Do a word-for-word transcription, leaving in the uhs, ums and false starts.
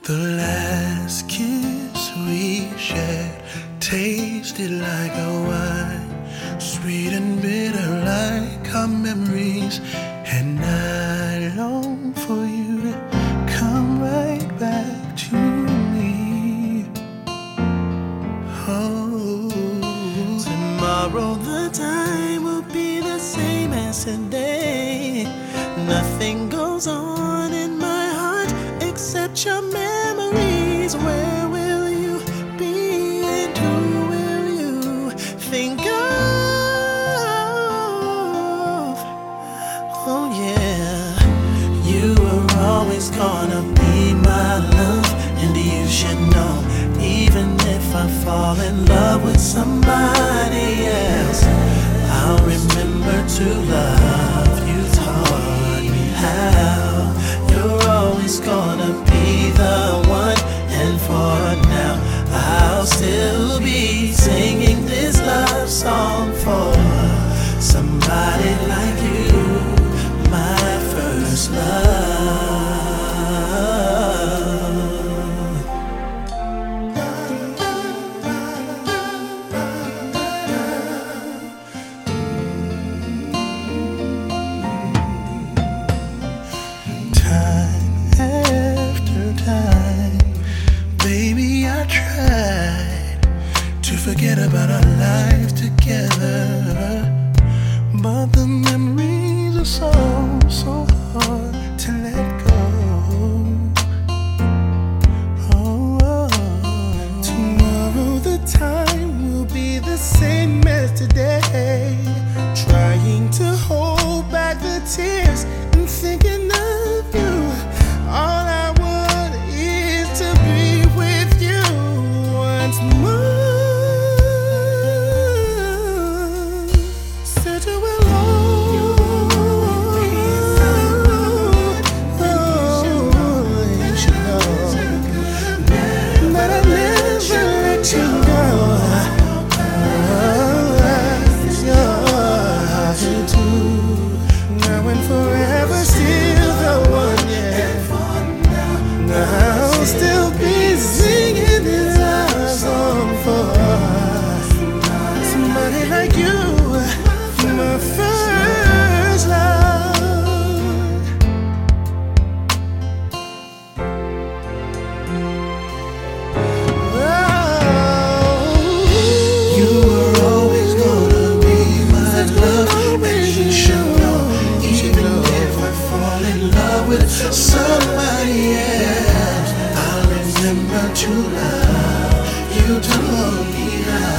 The last kiss we shared tasted like a wine, sweet and bitter like our memories. And I long for you to come right back to me. Oh, tomorrow the time will be the same as today. Nothing goes on in my heart except your memories. Where will you be and who will you think of? Oh yeah, you were always gonna be my love, and you should know, even if I fall in love with somebody else, I'll remember to love you. Taught me how. You're always gonna be the one, and for now I'll still be singing this love song for somebody like you, my first love. Forget about our life together, but the memories are so, so hard to let go. Oh, oh. Tomorrow the time will be the same as today. Trying to hold back the tears and thinking of you. All I want is to be with you once more. Still be singing this love song for somebody like you, my first love. Oh, you were always gonna be my love, and you should know, even if I fall in love with somebody else, remember to love you, taught me how.